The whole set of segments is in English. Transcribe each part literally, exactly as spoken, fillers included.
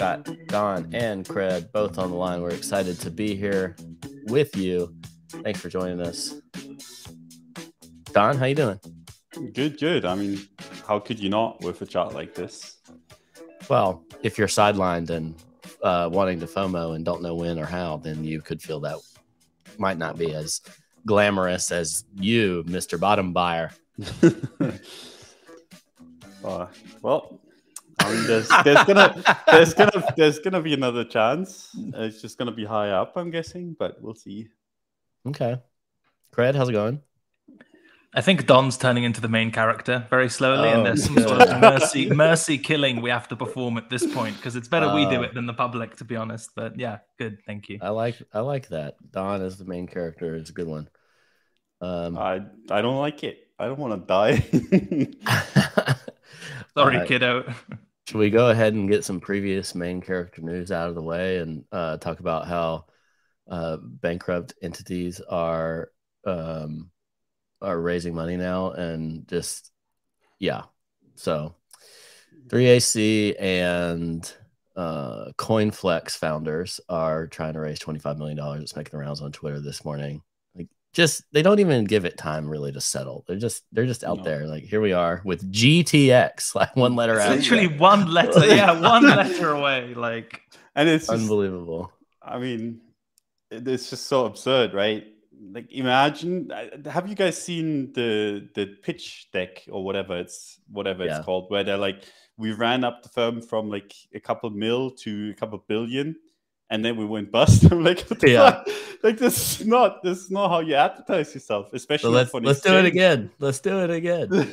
got Don and Cred both on the line. We're excited to be here with you. Thanks for joining us. Don, how you doing? Good, good. I mean, how could you not with a chat like this? Well, if you're sidelined and uh, wanting to FOMO and don't know when or how, then you could feel that might not be as glamorous as you, Mister Bottom Buyer. uh, well, I mean, there's, there's gonna there's gonna there's gonna be another chance. It's just gonna be high up, I'm guessing, but we'll see. Okay, Cred, how's it going? I think Don's turning into the main character very slowly, oh, and there's some sort of mercy mercy killing we have to perform at this point, because it's better uh, we do it than the public, to be honest. But yeah, good, thank you. I like I like that. Don as the main character is a good one. Um, I I don't like it. I don't want to die. Sorry, right. Kiddo. Should we go ahead and get some previous main character news out of the way and uh, talk about how uh, bankrupt entities are um, are raising money now, and just yeah. So three A C and uh, CoinFlex founders are trying to raise twenty-five million dollars. It's making the rounds on Twitter this morning. Like, just they don't even give it time really to settle. They're just they're just out no. there. Like, here we are with G T X, like one letter it's out. Literally one letter, yeah, one letter away. Like, and it's just, unbelievable. I mean, it's just so absurd, right? Like, imagine, have you guys seen the the pitch deck or whatever it's whatever yeah. it's called, where they're like, we ran up the firm from like a couple mil to a couple billion, and then we went bust. I'm like, yeah, like this is not this is not how you advertise yourself, especially. So let's for let's do it again. Let's do it again. Well,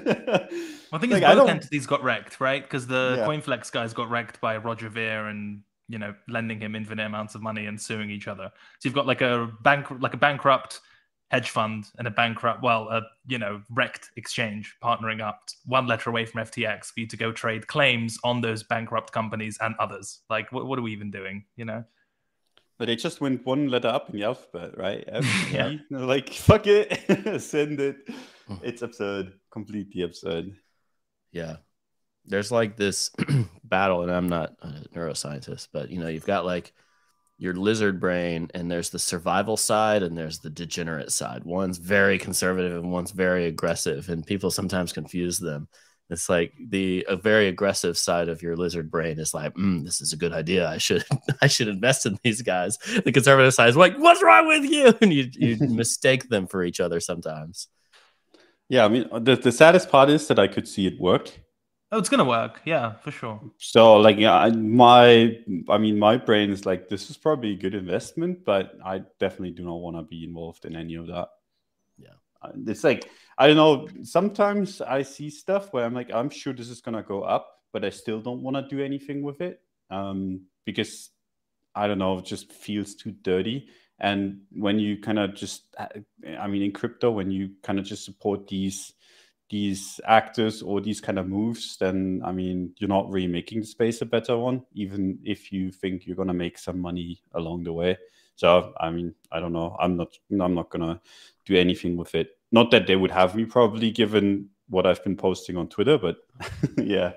I think like, both entities got wrecked, right? Because the yeah. CoinFlex guys got wrecked by Roger Ver and, you know, lending him infinite amounts of money and suing each other. So you've got like a bank, like a bankrupt hedge fund and a bankrupt, well, a, you know, wrecked exchange partnering up one letter away from F T X for you to go trade claims on those bankrupt companies and others. Like, what, what are we even doing, you know? But they just went one letter up in the alphabet, right? yeah. Like, fuck it, send it. It's absurd, completely absurd. Yeah. There's like this battle, and I'm not a neuroscientist, but, you know, you've got like your lizard brain, and there's the survival side and there's the degenerate side. One's very conservative and one's very aggressive, and people sometimes confuse them. It's like the a very aggressive side of your lizard brain is like, mm, this is a good idea. I should I should invest in these guys. The conservative side is like, what's wrong with you? And you, you mistake them for each other sometimes. Yeah, I mean, the, the saddest part is that I could see it work. Oh, it's gonna work, yeah, for sure. So, like, yeah, my, I mean, my brain is like, this is probably a good investment, but I definitely do not want to be involved in any of that. Yeah, it's like, I don't know. Sometimes I see stuff where I'm like, I'm sure this is gonna go up, but I still don't want to do anything with it, um, because I don't know, it just feels too dirty. And when you kind of just, I mean, in crypto, when you kind of just support these. these actors or these kind of moves, then, I mean, you're not really making the space a better one, even if you think you're going to make some money along the way. So, I mean, I don't know. I'm not, I'm not going to do anything with it. Not that they would have me, probably, given what I've been posting on Twitter, but yeah.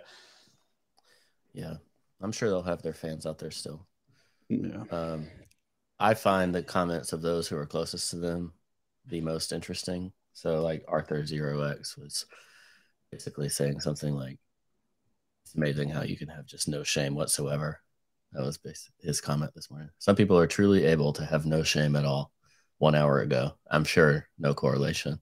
Yeah. I'm sure they'll have their fans out there still. Yeah. Um, I find the comments of those who are closest to them the most interesting. So, like, Arthur Zero X was basically saying something like, it's amazing how you can have just no shame whatsoever. That was basically his comment this morning. Some people are truly able to have no shame at all. One hour ago, I'm sure no correlation.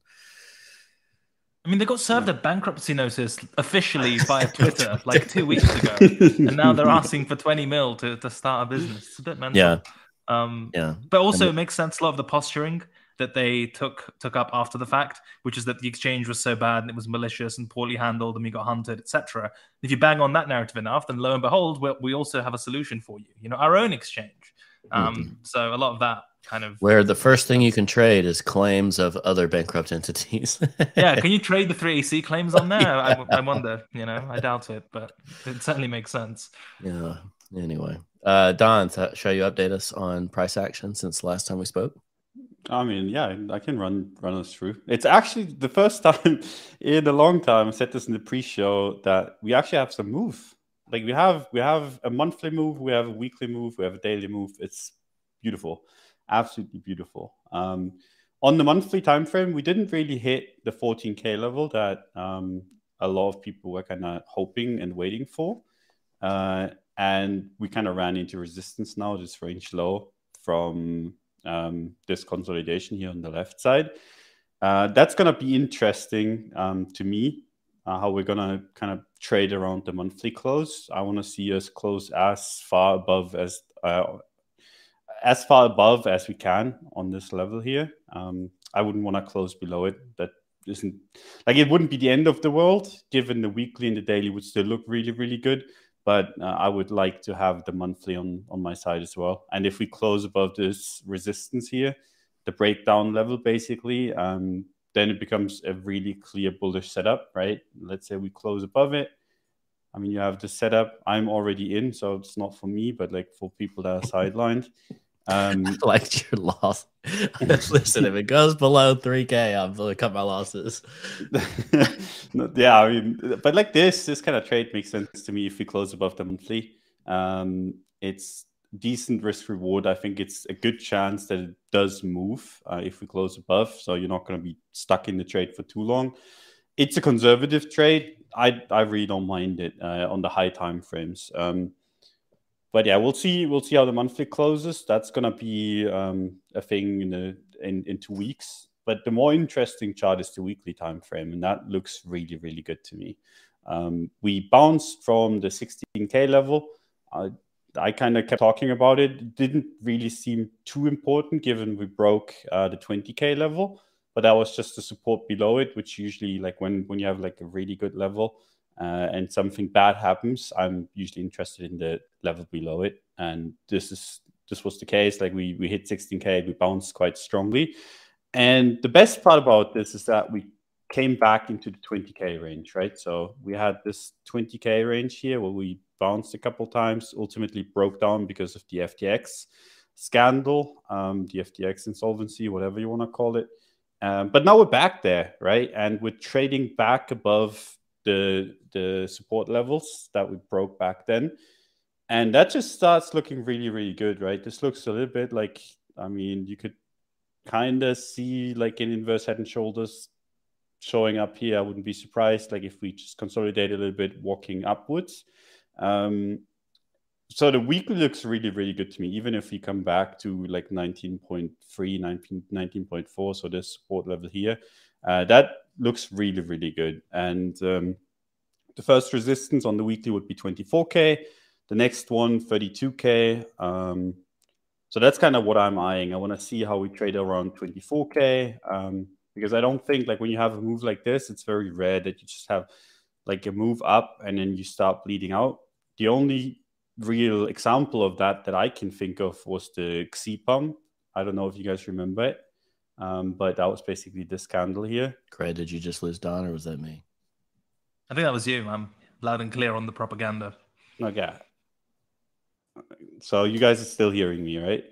I mean, they got served yeah. a bankruptcy notice officially via Twitter like two weeks ago, and now they're asking for twenty mil to, to start a business. It's a bit mental. Yeah. Um, yeah. But also, it makes sense a lot of the posturing that they took took up after the fact, which is that the exchange was so bad and it was malicious and poorly handled and we got hunted, et cetera. If you bang on that narrative enough, then lo and behold, we we also have a solution for you. You know, our own exchange. Um, mm-hmm. So a lot of that kind of where the first thing you can trade is claims of other bankrupt entities. Yeah, can you trade the three A C claims on there? yeah. I, I wonder. You know, I doubt it, but it certainly makes sense. Yeah. Anyway, uh, Don, th- shall you update us on price action since the last time we spoke? I mean, yeah, I can run run us through. It's actually the first time in a long time, I said this in the pre-show, that we actually have some move like we have we have a monthly move, we have a weekly move, we have a daily move. It's beautiful, absolutely beautiful. Um, on the monthly time frame, we didn't really hit the fourteen K level that um, a lot of people were kind of hoping and waiting for, uh, and we kind of ran into resistance now, this range low from um, this consolidation here on the left side. Uh, that's going to be interesting um, to me, uh, how we're going to kind of trade around the monthly close. I want to see us close as far above as uh, as far above as we can on this level here. Um, I wouldn't want to close below it. That isn't like it wouldn't be the end of the world, given the weekly and the daily would still look really, really good. But uh, I would like to have the monthly on, on my side as well. And if we close above this resistance here, the breakdown level basically, um, then it becomes a really clear bullish setup, right? Let's say we close above it. I mean, you have the setup. I'm already in, so it's not for me, but like for people that are sidelined. Um, I liked your loss. Listen, if it goes below three K, I'm going to cut my losses. Yeah, I mean, but like this, this kind of trade makes sense to me if we close above the monthly. Um, it's decent risk reward. I think it's a good chance that it does move uh, if we close above. So you're not going to be stuck in the trade for too long. It's a conservative trade. I I really don't mind it uh, on the high time frames. Um, but yeah, we'll see. We'll see how the monthly closes. That's going to be um, a thing in, a, in in two weeks. But the more interesting chart is the weekly time frame, and that looks really really good to me. Um, we bounced from the sixteen K level. Uh, I kind of kept talking about it. It didn't really seem too important given we broke uh, the twenty K level, but that was just the support below it, which usually like when, when you have like a really good level uh, and something bad happens, I'm usually interested in the level below it. And this is this was the case. Like we, we hit sixteen K, we bounced quite strongly. And the best part about this is that we came back into the twenty K range, right? So we had this twenty K range here where we bounced a couple times, ultimately broke down because of the F T X scandal, um, the F T X insolvency, whatever you want to call it. Um, but now we're back there, right? And we're trading back above the, the support levels that we broke back then. And that just starts looking really, really good, right? This looks a little bit like, I mean, you could kind of see like an inverse head and shoulders showing up here. I wouldn't be surprised, like if we just consolidate a little bit, walking upwards. Um, so the weekly looks really, really good to me, even if we come back to like nineteen point three, nineteen point four, so this support level here. Uh, that looks really, really good. And um, the first resistance on the weekly would be twenty-four K. The next one, thirty-two K. Um, so that's kind of what I'm eyeing. I want to see how we trade around twenty-four K. Um, because I don't think like when you have a move like this, it's very rare that you just have like a move up and then you start bleeding out. The only real example of that that I can think of was the X E pump. I don't know if you guys remember it, um, but that was basically this candle here. Craig, did you just lose Don or was that me? I think that was you. I'm loud and clear on the propaganda. Okay. So you guys are still hearing me, right?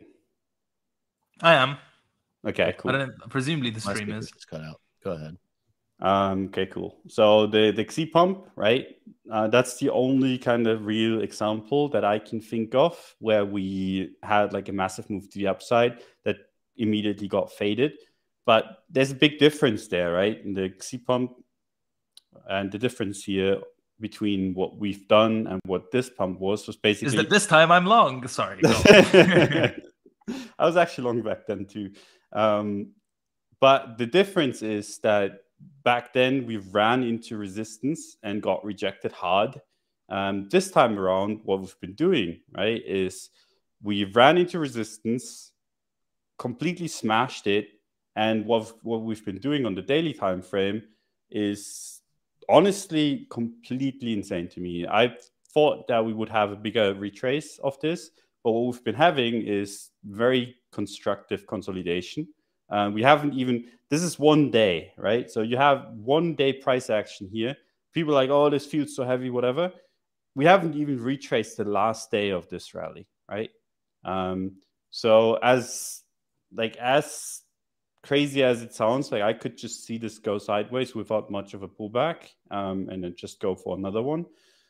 I am. Okay, cool. I don't, presumably the stream is. Just cut out. Go ahead. Um, okay, cool. So the, the X E pump, right? Uh, that's the only kind of real example that I can think of where we had like a massive move to the upside that immediately got faded. But there's a big difference there, right? In the X E pump, and the difference here between what we've done and what this pump was was basically is that this time I'm long. Sorry. I was actually long back then too. Um, but the difference is that back then we ran into resistance and got rejected hard. Um, this time around, what we've been doing, right, is we ran into resistance, completely smashed it, and what what we've been doing on the daily time frame is honestly completely insane to me. I thought that we would have a bigger retrace of this, but what we've been having is very constructive consolidation. Uh, we haven't even, this is one day, right? So you have one day price action here. People are like, oh, this feels so heavy, whatever. We haven't even retraced the last day of this rally, right? Um, so as like as crazy as it sounds, like I could just see this go sideways without much of a pullback, um, and then just go for another one.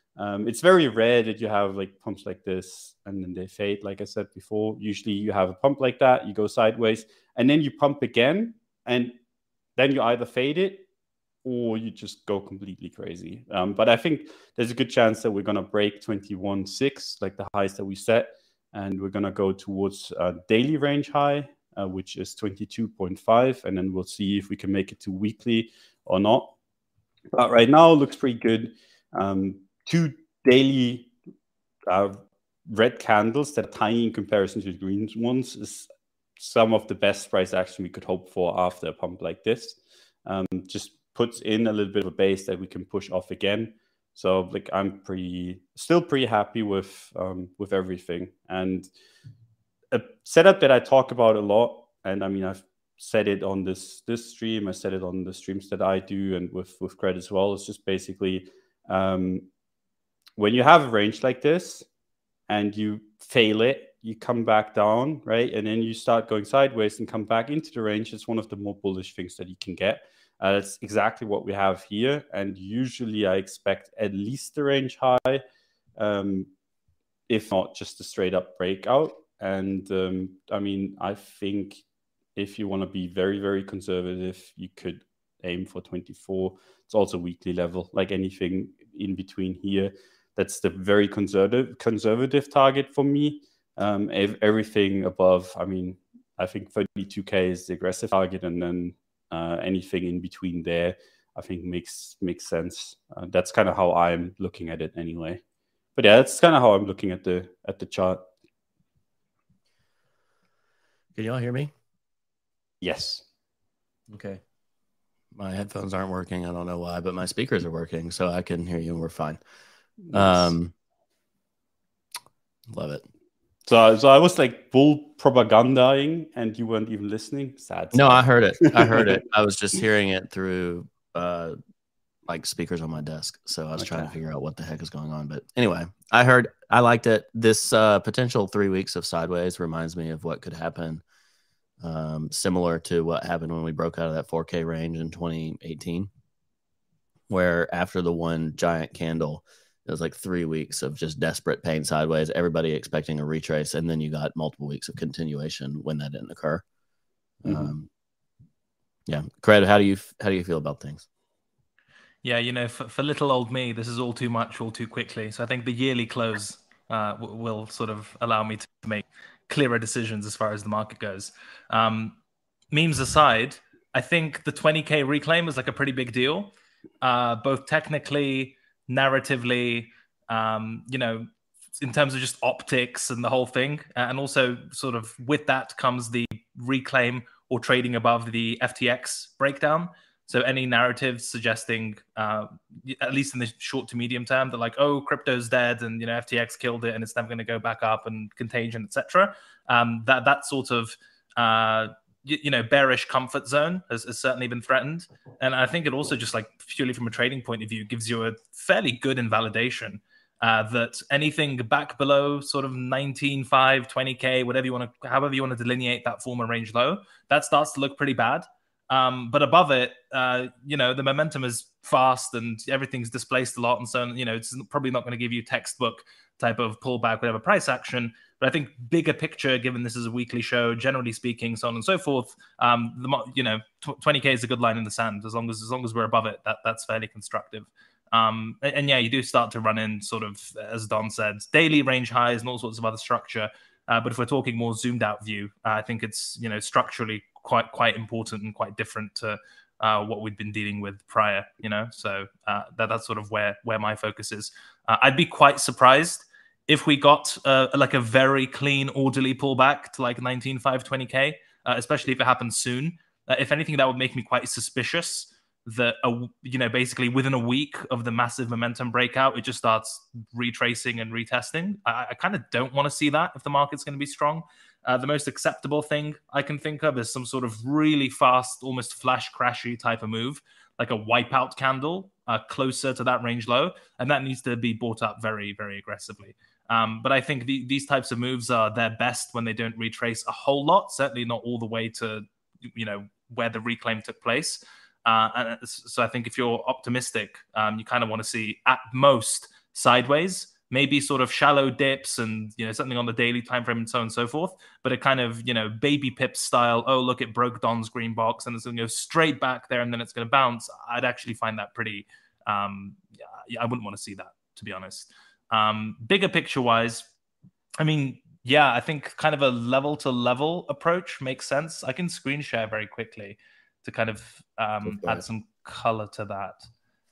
Um, it's very rare that you have like pumps like this and then they fade. Like I said before, usually you have a pump like that, you go sideways, and then you pump again, and then you either fade it or you just go completely crazy. Um, but I think there's a good chance that we're going to break twenty-one point six, like the highs that we set, and we're going to go towards a daily range high, uh, which is twenty-two point five, and then we'll see if we can make it to weekly or not. But right now, it looks pretty good. Um, two daily uh, red candles that are tiny in comparison to the green ones is some of the best price action we could hope for after a pump like this. Um, just puts in a little bit of a base that we can push off again. So like I'm pretty still pretty happy with um, with everything. And a setup that I talk about a lot, and I mean I've said it on this this stream, I said it on the streams that I do and with with Cred as well. It's just basically um, when you have a range like this and you fail it, you come back down, right? And then you start going sideways and come back into the range. It's one of the more bullish things that you can get. Uh, that's exactly what we have here. And usually I expect at least the range high, um, if not just a straight up breakout. And um, I mean, I think if you want to be very, very conservative, you could aim for twenty-four. It's also weekly level, like anything in between here. That's the very conservative conservative target for me. Um, everything above, I mean, I think thirty-two K is the aggressive target, and then uh, anything in between there, I think makes makes sense. Uh, that's kind of how I'm looking at it, anyway. But yeah, that's kind of how I'm looking at the at the chart. Can y'all hear me? Yes. Okay. My headphones aren't working. I don't know why, but my speakers are working, so I can hear you and we're fine. Nice. Um, love it. So, so I was like bull propagandaing, and you weren't even listening. Sad. No, I heard it. I heard it. I was just hearing it through uh, like speakers on my desk. So I was okay. trying to figure out what the heck is going on. But anyway, I heard. I liked it. This uh, potential three weeks of sideways reminds me of what could happen. Um, similar to what happened when we broke out of that four K range in twenty eighteen, where after the one giant candle, it was like three weeks of just desperate pain sideways, everybody expecting a retrace, and then you got multiple weeks of continuation when that didn't occur. Mm-hmm. Um, yeah, Cred, how do you how do you feel about things? Yeah, you know, for, for little old me, this is all too much, all too quickly. So I think the yearly close uh, w- will sort of allow me to make clearer decisions as far as the market goes. Um, memes aside, I think the twenty K reclaim is like a pretty big deal, uh, both technically, narratively, um, you know, in terms of just optics and the whole thing. And also sort of with that comes the reclaim or trading above the F T X breakdown. So any narratives suggesting, uh, at least in the short to medium term, that like, oh, crypto's dead and, you know, F T X killed it and it's never going to go back up and contagion, et cetera. Um, that, that sort of, uh, you, you know, bearish comfort zone has, has certainly been threatened. And I think it also just like purely from a trading point of view gives you a fairly good invalidation uh, that anything back below sort of nineteen point five, twenty K, whatever you want to, however you want to delineate that former range low, that starts to look pretty bad. Um, but above it, uh, you know, the momentum is fast and everything's displaced a lot. And so, you know, it's probably not going to give you textbook type of pullback, whatever price action. But I think bigger picture, given this is a weekly show, generally speaking, so on and so forth, um, the, you know, twenty K is a good line in the sand. As long as, as long as we're above it, that that's fairly constructive. Um, and, and yeah, you do start to run in sort of, as Don said, daily range highs and all sorts of other structure. Uh, but if we're talking more zoomed out view, uh, I think it's, you know, structurally quite quite important and quite different to uh, what we'd been dealing with prior, you know. So uh, that that's sort of where where my focus is. Uh, I'd be quite surprised if we got uh, like a very clean, orderly pullback to like nineteen point five, twenty K, uh, especially if it happens soon. Uh, if anything, that would make me quite suspicious that, uh, you know, basically within a week of the massive momentum breakout, it just starts retracing and retesting. I, I kind of don't want to see that if the market's going to be strong. Uh, the most acceptable thing I can think of is some sort of really fast, almost flash crashy type of move, like a wipeout candle uh, closer to that range low. And that needs to be bought up very, very aggressively. Um, but I think the, these types of moves are their best when they don't retrace a whole lot, certainly not all the way to, you know, where the reclaim took place. Uh, and so I think if you're optimistic, um, you kind of want to see at most sideways. Maybe sort of shallow dips and, you know, something on the daily time frame and so on and so forth. But a kind of, you know, baby pip style, oh, look, it broke Don's green box and it's going to go straight back there and then it's going to bounce. I'd actually find that pretty, um, yeah, I wouldn't want to see that, to be honest. Um, bigger picture wise, I mean, yeah, I think kind of a level to level approach makes sense. I can screen share very quickly to kind of um, add some color to that.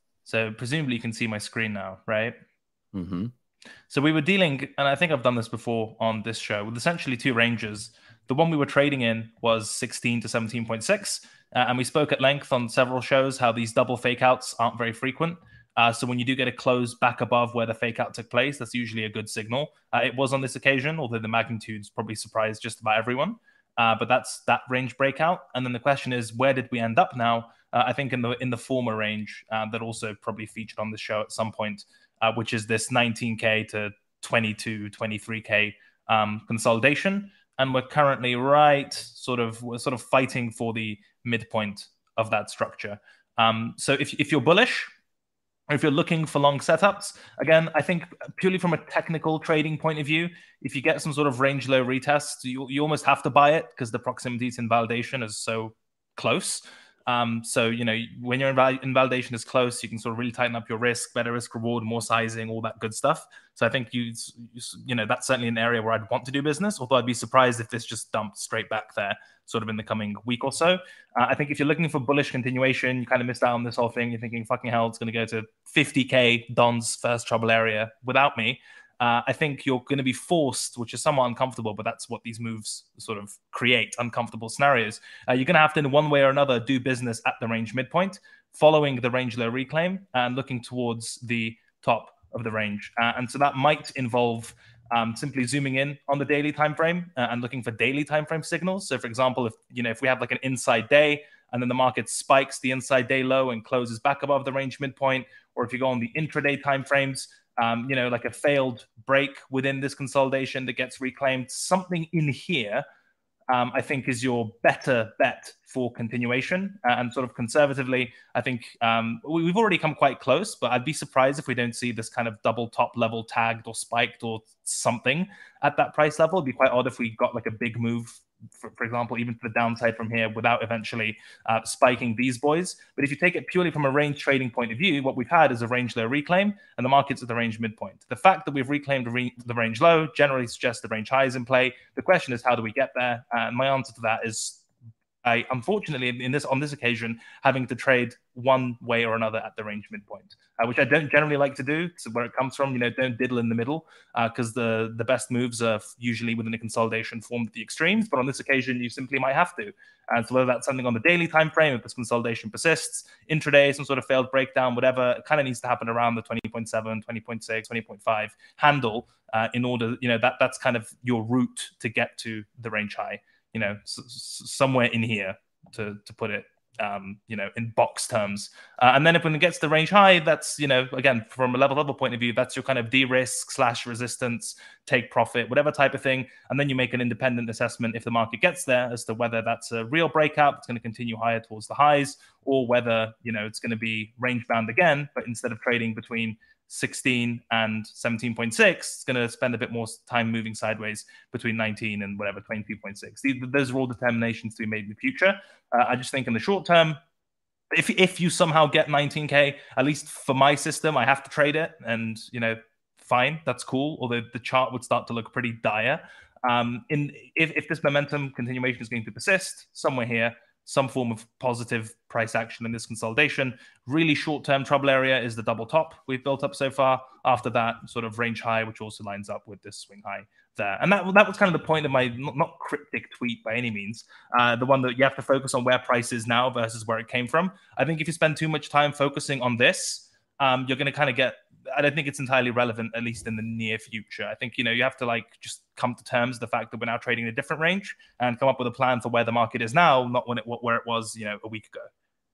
So presumably you can see my screen now, right? Mm-hmm. So we were dealing, and I think I've done this before on this show, with essentially two ranges. The one we were trading in was sixteen to seventeen point six, uh, and we spoke at length on several shows how these double fake outs aren't very frequent. Uh, so when you do get a close back above where the fake out took place, that's usually a good signal. Uh, it was on this occasion, although the magnitude's probably surprised just about everyone. Uh, but that's that range breakout. And then the question is, where did we end up now? Uh, I think in the in the former range uh, that also probably featured on the show at some point. Uh, which is this nineteen K to twenty-two, twenty-three K um, consolidation. And we're currently right, sort of, we're sort of fighting for the midpoint of that structure. Um, so if, if you're bullish, or if you're looking for long setups, again, I think purely from a technical trading point of view, if you get some sort of range low retest, you, you almost have to buy it because the proximity to invalidation is so close. Um, so, you know, when your inval- invalidation is close, you can sort of really tighten up your risk, better risk reward, more sizing, all that good stuff. So I think, you, you know, that's certainly an area where I'd want to do business, although I'd be surprised if this just dumped straight back there sort of in the coming week or so. Uh, I think if you're looking for bullish continuation, you kind of missed out on this whole thing. You're thinking, fucking hell, it's going to go to fifty K Don's first trouble area without me. Uh, I think you're going to be forced, which is somewhat uncomfortable, but that's what these moves sort of create, uncomfortable scenarios. Uh, you're going to have to, in one way or another, do business at the range midpoint, following the range low reclaim and looking towards the top of the range. Uh, and so that might involve um, simply zooming in on the daily time frame uh, and looking for daily time frame signals. So, for example, if you know if we have like an inside day and then the market spikes the inside day low and closes back above the range midpoint, or if you go on the intraday time frames, Um, you know, like a failed break within this consolidation that gets reclaimed, something in here, um, I think is your better bet for continuation. Uh, and sort of conservatively, I think um, we, we've already come quite close, but I'd be surprised if we don't see this kind of double top level tagged or spiked or something at that price level. It'd be quite odd if we got like a big move, for, for example, even to the downside from here without eventually uh, spiking these boys. But if you take it purely from a range trading point of view, what we've had is a range low reclaim and the market's at the range midpoint. The fact that we've reclaimed the, re- the range low generally suggests the range high is in play. The question is, how do we get there? And my answer to that is, I unfortunately in this on this occasion having to trade one way or another at the range midpoint, uh, which I don't generally like to do. So where it comes from, you know, don't diddle in the middle because uh, the the best moves are usually within a consolidation formed at the extremes. But on this occasion, you simply might have to. And so whether that's something on the daily time frame, if this consolidation persists, intraday, some sort of failed breakdown, whatever, it kind of needs to happen around the twenty point seven, twenty point six, twenty point five handle uh, in order, you know, that that's kind of your route to get to the range high. You know, s- s- somewhere in here to to put it, um, you know, in box terms. Uh, and then if when it gets to range high, that's, you know, again, from a level level point of view, that's your kind of de-risk slash resistance, take profit, whatever type of thing. And then you make an independent assessment if the market gets there as to whether that's a real breakout, it's going to continue higher towards the highs, or whether, you know, it's going to be range bound again, but instead of trading between sixteen and seventeen point six, it's going to spend a bit more time moving sideways between nineteen and whatever, twenty-two point six. These, those are all determinations to be made in the future. Uh, I just think in the short term, if if you somehow get nineteen K, at least for my system, I have to trade it. And, you know, fine, that's cool. Although the chart would start to look pretty dire. Um, in if, if this momentum continuation is going to persist, somewhere here, some form of positive price action in this consolidation. Really short-term trouble area is the double top we've built up so far. After that, sort of range high, which also lines up with this swing high there. And that, that was kind of the point of my not, not cryptic tweet by any means, uh, the one that you have to focus on where price is now versus where it came from. I think if you spend too much time focusing on this, um, you're going to kind of get, I don't think it's entirely relevant, at least in the near future. I think, you know, you have to like just come to terms with the fact that we're now trading in a different range and come up with a plan for where the market is now, not when it where it was, you know, a week ago.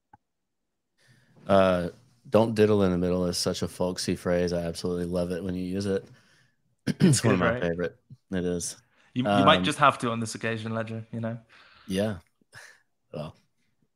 Uh, don't diddle in the middle is such a folksy phrase. I absolutely love it when you use it. It's one of my right? favorite. It is. You, you um, might just have to on this occasion, Ledger, you know? Yeah. Well,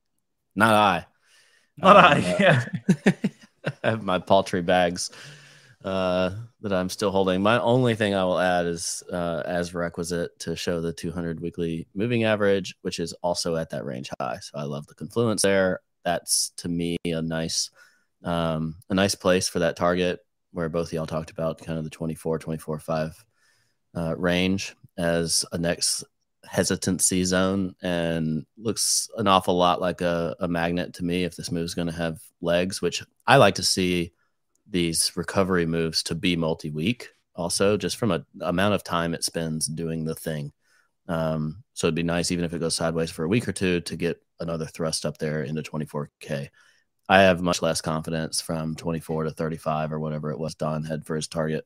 not I. Not um, I, yeah. I have my paltry bags. uh, that I'm still holding. My only thing I will add is uh, as requisite to show the two hundred weekly moving average, which is also at that range high. So I love the confluence there. That's to me a nice, um, a nice place for that target where both of y'all talked about kind of the twenty-four, twenty-four, five uh, range as a next hesitancy zone, and looks an awful lot like a, a magnet to me if this move is going to have legs, which I like to see these recovery moves to be multi-week also, just from a amount of time it spends doing the thing. Um, so it'd be nice, even if it goes sideways for a week or two, to get another thrust up there into twenty-four K. I have much less confidence from twenty-four to thirty-five or whatever it was Don had for his target.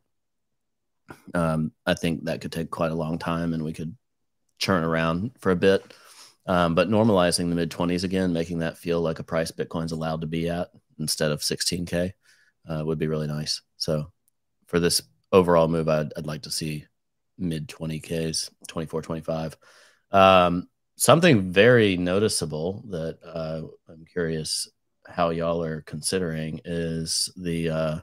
Um, I think that could take quite a long time and we could churn around for a bit. Um, but normalizing the mid twenties again, making that feel like a price Bitcoin's allowed to be at instead of sixteen K uh, would be really nice. So for this overall move, I'd, I'd like to see mid twenty Ks, twenty-four, twenty-five. Um, something very noticeable that uh, I'm curious how y'all are considering is the uh,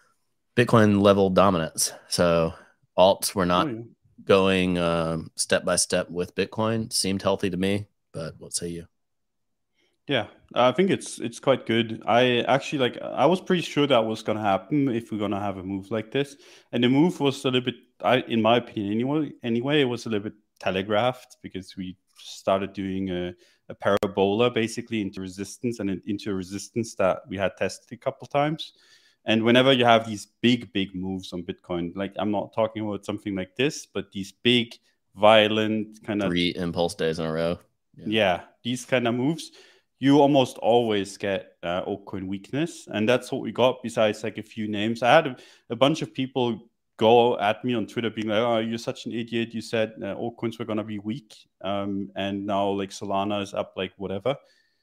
Bitcoin level dominance. So alts were not oh, yeah. going um, step by step with Bitcoin. Seemed healthy to me, but what say you? Yeah, I think it's it's quite good. I actually like I was pretty sure that was gonna happen if we're gonna have a move like this, and the move was a little bit, I in my opinion anyway. Anyway, it was a little bit telegraphed because we started doing a, a parabola basically into resistance and into a resistance that we had tested a couple times. And whenever you have these big big moves on Bitcoin, like I'm not talking about something like this, but these big violent kind of three impulse days in a row. Yeah, yeah these kind of moves. You almost always get uh, altcoin weakness. And that's what we got besides like a few names. I had a, a bunch of people go at me on Twitter being like, oh, you're such an idiot. You said uh, altcoins were going to be weak. Um, and now like Solana is up like whatever.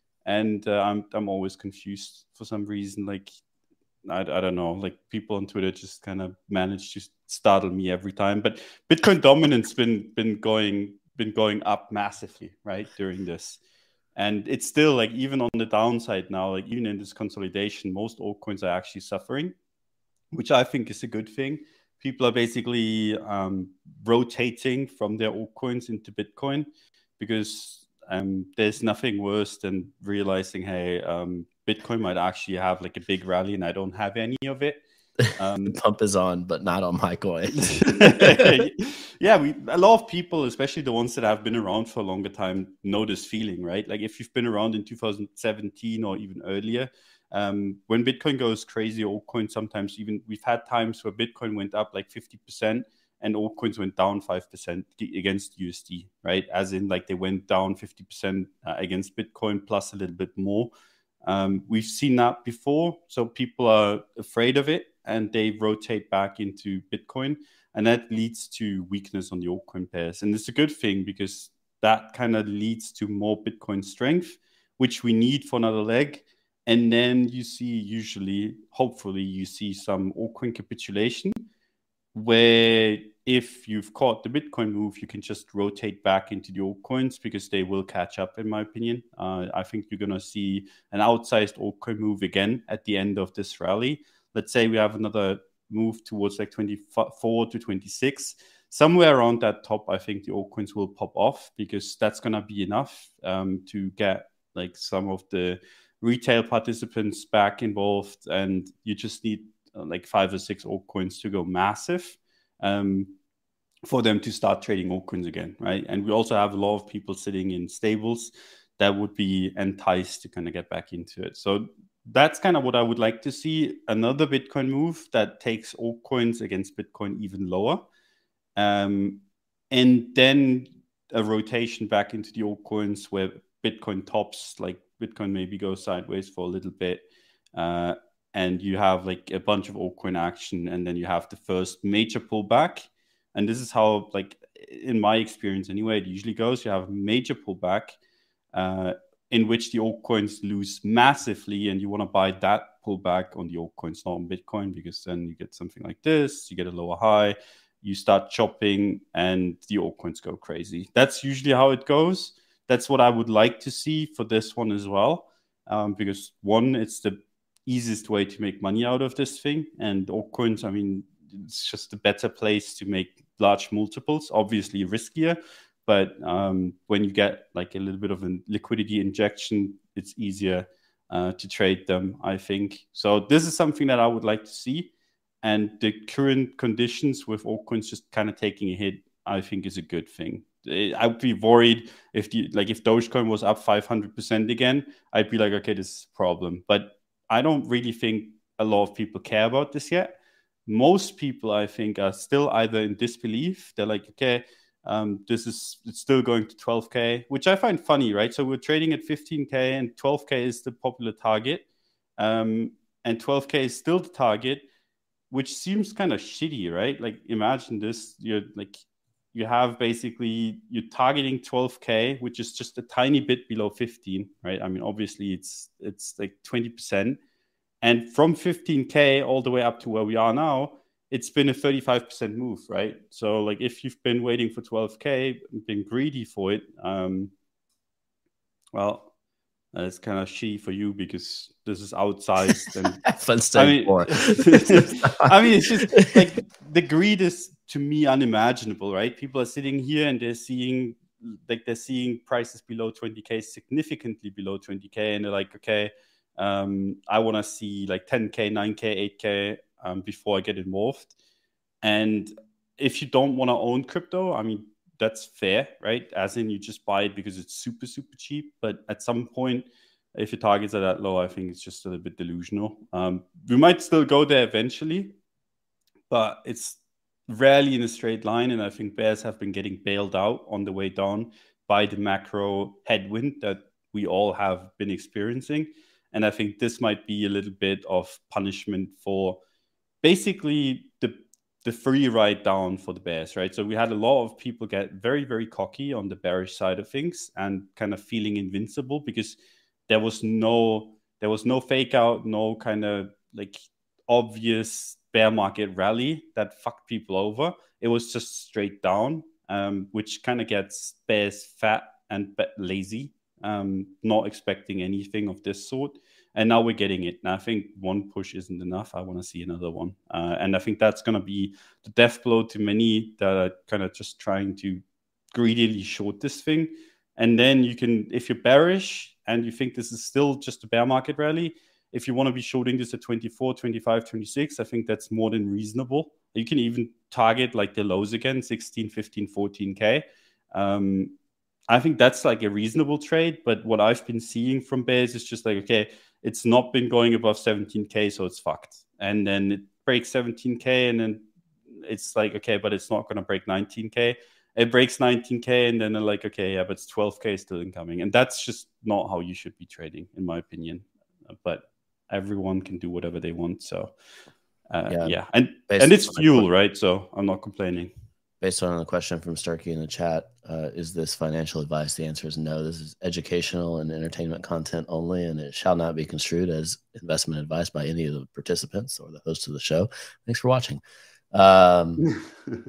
And uh, I'm I'm always confused for some reason. Like, I, I don't know, like people on Twitter just kind of manage to startle me every time. But Bitcoin dominance been been going been going up massively, right, during this. And it's still like, even on the downside now, like even in this consolidation, most altcoins are actually suffering, which I think is a good thing. People are basically um, rotating from their altcoins into Bitcoin because um, there's nothing worse than realizing, hey, um, Bitcoin might actually have like a big rally and I don't have any of it. Um, the pump is on, but not on my coin. Yeah, we a lot of people, especially the ones that have been around for a longer time, know this feeling, right? Like if you've been around in two thousand seventeen or even earlier, um, when Bitcoin goes crazy, altcoins sometimes even we've had times where Bitcoin went up like fifty percent and altcoins went down five percent against U S D, right? As in like they went down fifty percent uh, against Bitcoin plus a little bit more. Um, we've seen that before, so people are afraid of it and they rotate back into Bitcoin, and that leads to weakness on the altcoin pairs. And it's a good thing because that kind of leads to more Bitcoin strength, which we need for another leg. And then you see, usually, hopefully, you see some altcoin capitulation, where if you've caught the Bitcoin move, you can just rotate back into the altcoins because they will catch up, in my opinion. Uh, I think you're going to see an outsized altcoin move again at the end of this rally. Let's say we have another move towards like twenty-four to twenty-six. Somewhere around that top, I think the altcoins will pop off because that's going to be enough um, to get like some of the retail participants back involved. And you just need uh, like five or six altcoins to go massive um, for them to start trading altcoins again, right? And we also have a lot of people sitting in stables that would be enticed to kind of get back into it. So that's kind of what I would like to see. Another Bitcoin move that takes altcoins against Bitcoin even lower. Um, and then a rotation back into the altcoins where Bitcoin tops, like Bitcoin maybe goes sideways for a little bit. Uh, and you have like a bunch of altcoin action. And then you have the first major pullback. And this is how, like, in my experience anyway, it usually goes. You have a major pullback. Uh, in which the altcoins lose massively, and you want to buy that pullback on the altcoins, not on Bitcoin, because then you get something like this, you get a lower high, you start chopping, and the altcoins go crazy. That's usually how it goes. That's what I would like to see for this one as well, um, because one, it's the easiest way to make money out of this thing. And altcoins, I mean, it's just a better place to make large multiples, obviously riskier. But um, when you get like a little bit of a liquidity injection, it's easier uh, to trade them, I think. So this is something that I would like to see. And the current conditions with altcoins just kind of taking a hit, I think is a good thing. I would be worried if the like if Dogecoin was up five hundred percent again, I'd be like, okay, this is a problem. But I don't really think a lot of people care about this yet. Most people, I think, are still either in disbelief. They're like, okay, um, this is it's still going to twelve K, which I find funny, right? So we're trading at fifteen K and twelve K is the popular target. Um, and twelve K is still the target, which seems kind of shitty, right? Like imagine this, you're like, you have basically, you're targeting twelve K, which is just a tiny bit below fifteen, right? I mean, obviously it's it's like twenty percent. And from fifteen K all the way up to where we are now, it's been a thirty-five percent move, right? So like if you've been waiting for twelve K, been greedy for it, um, well, it's kind of shitty for you because this is outsized. And Fun I mean, I mean, it's just like the greed is to me unimaginable, right? People are sitting here and they're seeing like they're seeing prices below twenty K, significantly below twenty K, and they're like, okay, um, I want to see like ten K, nine K, eight K um, before I get involved. And if you don't want to own crypto, I mean, that's fair, right? As in you just buy it because it's super, super cheap. But at some point, if your targets are that low, I think it's just a little bit delusional. Um, we might still go there eventually, but it's rarely in a straight line. And I think bears have been getting bailed out on the way down by the macro headwind that we all have been experiencing. And I think this might be a little bit of punishment for basically the the free ride down for the bears, right? So we had a lot of people get very, very cocky on the bearish side of things and kind of feeling invincible because there was no there was no fake out, no kind of like obvious bear market rally that fucked people over. It was just straight down, um, which kind of gets bears fat and lazy, um, not expecting anything of this sort. And now we're getting it. And I think one push isn't enough. I want to see another one. Uh, and I think that's going to be the death blow to many that are kind of just trying to greedily short this thing. And then you can, if you're bearish and you think this is still just a bear market rally, if you want to be shorting this at twenty-four, twenty-five, twenty-six, I think that's more than reasonable. You can even target like the lows again, sixteen, fifteen, fourteen K. Um, I think that's like a reasonable trade. But what I've been seeing from bears is just like, okay, it's not been going above seventeen K, so it's fucked. And then it breaks seventeen K, and then it's like, okay, but it's not going to break nineteen K. It breaks nineteen K, and then they're like, okay, yeah, but it's twelve K still incoming. And that's just not how you should be trading, in my opinion. But everyone can do whatever they want. So, uh, yeah. yeah. And and it's fuel, right? So I'm not complaining. Based on a question from Starkey in the chat, uh, is this financial advice? The answer is no. This is educational and entertainment content only, and it shall not be construed as investment advice by any of the participants or the host of the show. Thanks for watching. Um,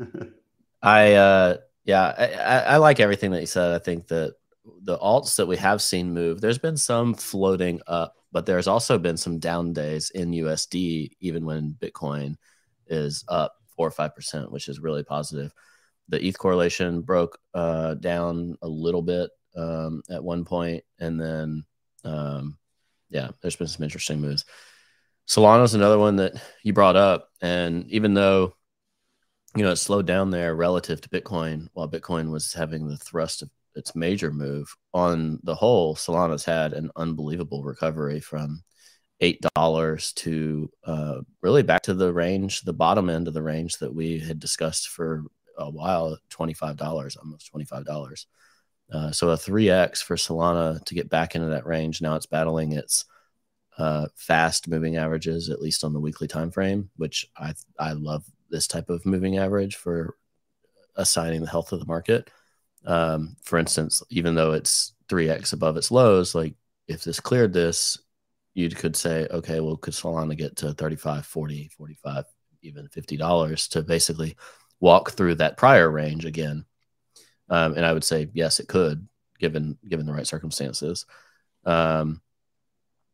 I, uh, yeah, I, I, I like everything that you said. I think that the alts that we have seen move, there's been some floating up, but there's also been some down days in U S D, even when Bitcoin is up four or five percent, which is really positive. The E T H correlation broke uh, down a little bit um, at one point, and then um, yeah, there's been some interesting moves. Solana is another one that you brought up, and even though you know it slowed down there relative to Bitcoin, while Bitcoin was having the thrust of its major move, on the whole, Solana's had an unbelievable recovery from eight dollars to uh, really back to the range, the bottom end of the range that we had discussed for a while, twenty-five dollars, almost twenty-five dollars. Uh, so a three X for Solana to get back into that range. Now it's battling its uh, fast moving averages, at least on the weekly time frame, which I I love this type of moving average for assigning the health of the market. Um, for instance, even though it's three X above its lows, like if this cleared this, you could say, okay, well, could Solana get to thirty-five, forty, forty-five, even fifty dollars to basically walk through that prior range again? Um, and I would say, yes, it could, given given the right circumstances. Um,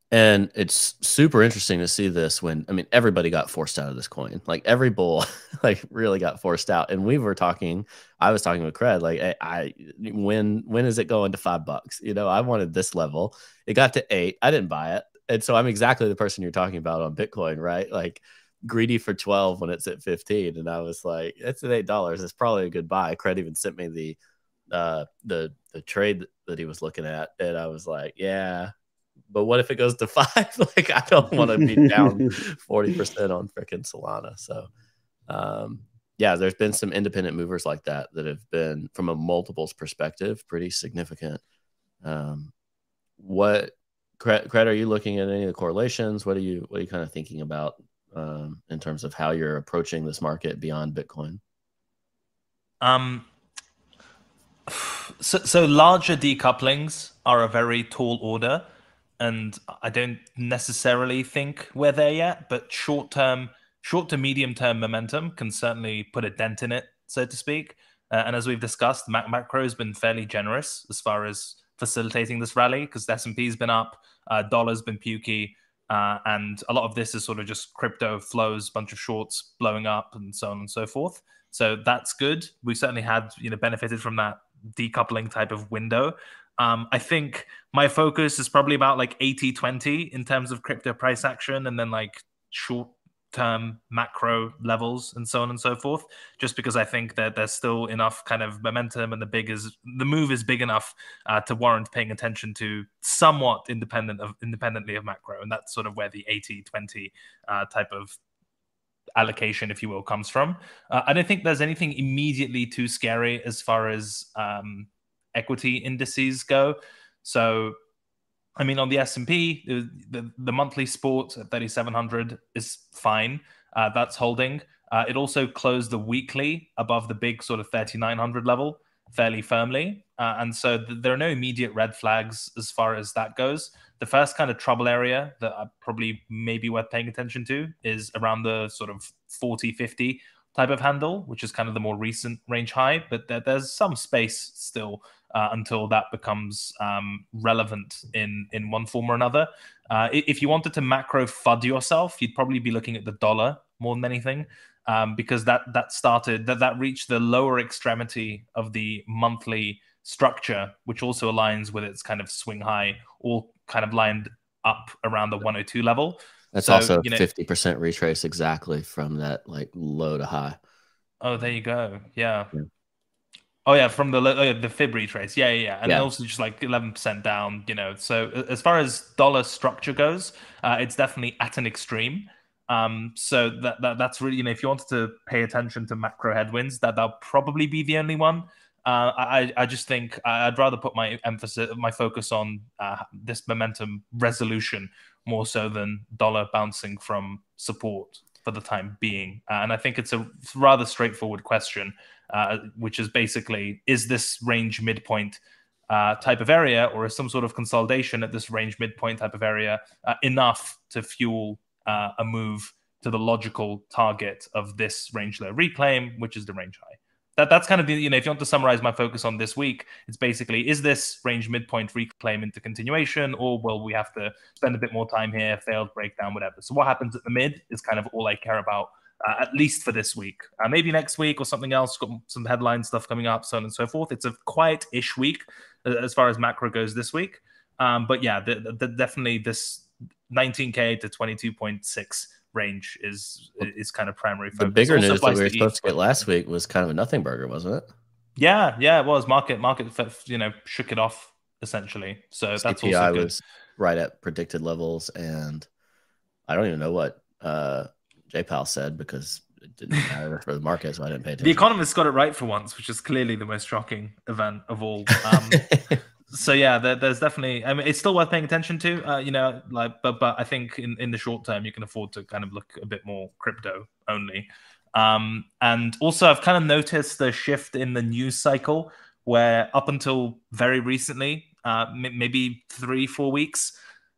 And it's super interesting to see this when, I mean, everybody got forced out of this coin. Like every bull, like really got forced out. And we were talking, I was talking with Cred, like, I, I when when is it going to five bucks? You know, I wanted this level. It got to eight. I didn't buy it. And so I'm exactly the person you're talking about on Bitcoin, right? Like greedy for twelve when it's at fifteen. And I was like, it's at eight dollars. It's probably a good buy. Cred even sent me the uh the the trade that he was looking at. And I was like, yeah. But what if it goes to five? Like, I don't want to be down forty percent on freaking Solana. So, um, yeah, there's been some independent movers like that that have been, from a multiples perspective, pretty significant. Um, what, Cred, are you looking at any of the correlations? What are you, what are you kind of thinking about um, in terms of how you're approaching this market beyond Bitcoin? Um. So, so larger decouplings are a very tall order. And I don't necessarily think we're there yet, but short-term, short to medium-term momentum can certainly put a dent in it, so to speak. Uh, and as we've discussed, Mac- Macro has been fairly generous as far as facilitating this rally because the S and P's been up, uh, dollar's been pukey, uh, and a lot of this is sort of just crypto flows, bunch of shorts blowing up, and so on and so forth. So that's good. We certainly had, you know, benefited from that decoupling type of window. Um, I think my focus is probably about like eighty twenty in terms of crypto price action and then like short-term macro levels and so on and so forth, just because I think that there's still enough kind of momentum and the big is the move is big enough uh, to warrant paying attention to somewhat independent of independently of macro. And that's sort of where the eighty twenty uh, type of allocation, if you will, comes from. Uh, I don't think there's anything immediately too scary as far as um, equity indices go. So, I mean, on the S and P, the, the, the monthly sport at thirty-seven hundred is fine. Uh, that's holding. Uh, it also closed the weekly above the big sort of thirty-nine hundred level fairly firmly. Uh, and so th- there are no immediate red flags as far as that goes. The first kind of trouble area that I probably may be worth paying attention to is around the sort of forty fifty type of handle, which is kind of the more recent range high, but there, there's some space still uh, until that becomes um, relevant in, in one form or another. Uh, if you wanted to macro F U D yourself, you'd probably be looking at the dollar more than anything, um, because that that started, that, that reached the lower extremity of the monthly structure, which also aligns with its kind of swing high, all kind of lined up around the one oh two level. That's so, also you know, fifty percent retrace exactly from that like low to high. Oh, there you go. Yeah. yeah. Oh yeah, from the oh, yeah, the fib retrace. Yeah, yeah, yeah. And yeah. also just like eleven percent down, you know. So as far as dollar structure goes, uh, it's definitely at an extreme. Um, so that, that that's really, you know, if you wanted to pay attention to macro headwinds, that that'll probably be the only one. Uh, I, I just think I'd rather put my emphasis, my focus on uh, this momentum resolution more so than dollar bouncing from support for the time being. Uh, and I think it's a rather straightforward question, uh, which is basically, is this range midpoint uh, type of area, or is some sort of consolidation at this range midpoint type of area uh, enough to fuel uh, a move to the logical target of this range low reclaim, which is the range high? That, that's kind of the, you know, if you want to summarize my focus on this week, it's basically, is this range midpoint reclaim into continuation, or will we have to spend a bit more time here, failed breakdown, whatever? So what happens at the mid is kind of all I care about, uh, at least for this week. Uh, maybe next week or something else, got some headline stuff coming up, so on and so forth. It's a quiet-ish week as far as macro goes this week. Um, but yeah, the, the, definitely this nineteen K to twenty-two point six range is is kind of primary focus. The bigger also news that we were supposed to get last week was kind of a nothing burger, wasn't it? Yeah, yeah, it was. Market, market, you know, shook it off essentially. So that's C P I also good. Was right at predicted levels, and I don't even know what uh, J PAL said because it didn't matter for the market, so I didn't pay attention. The Economist got it right for once, which is clearly the most shocking event of all. Um, So yeah, there, there's definitely. I mean, it's still worth paying attention to. Uh, you know, like, but but I think in, in the short term, you can afford to kind of look a bit more crypto only. Um, and also, I've kind of noticed the shift in the news cycle, where up until very recently, uh, m- maybe three four weeks,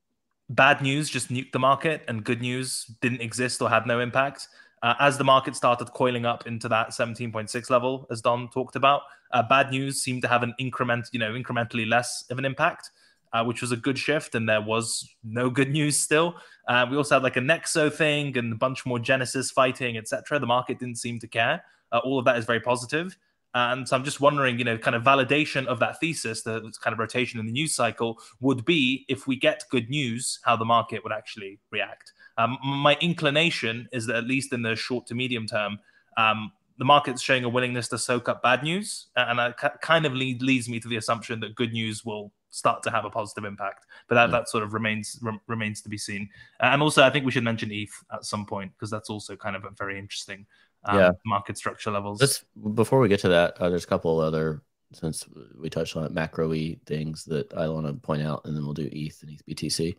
bad news just nuked the market, and good news didn't exist or had no impact. Uh, as the market started coiling up into that seventeen point six level, as Don talked about, uh, bad news seemed to have an increment, you know, incrementally less of an impact. uh, which was a good shift, and there was no good news still. Uh, we also had like a Nexo thing and a bunch more Genesis fighting, et cetera. The market didn't seem to care. Uh, all of that is very positive. And so I'm just wondering, you know, kind of validation of that thesis, the kind of rotation in the news cycle would be if we get good news, how the market would actually react. Um, my inclination is that at least in the short to medium term, um, the market's showing a willingness to soak up bad news. And that kind of lead, leads me to the assumption that good news will start to have a positive impact. But that, yeah. that sort of remains re- remains to be seen. And also, I think we should mention E T H at some point, because that's also kind of a very interesting Um, yeah. market structure levels. Let's, before we get to that, uh, there's a couple other, since we touched on it, macro-y things that I want to point out, and then we'll do E T H and E T H B T C.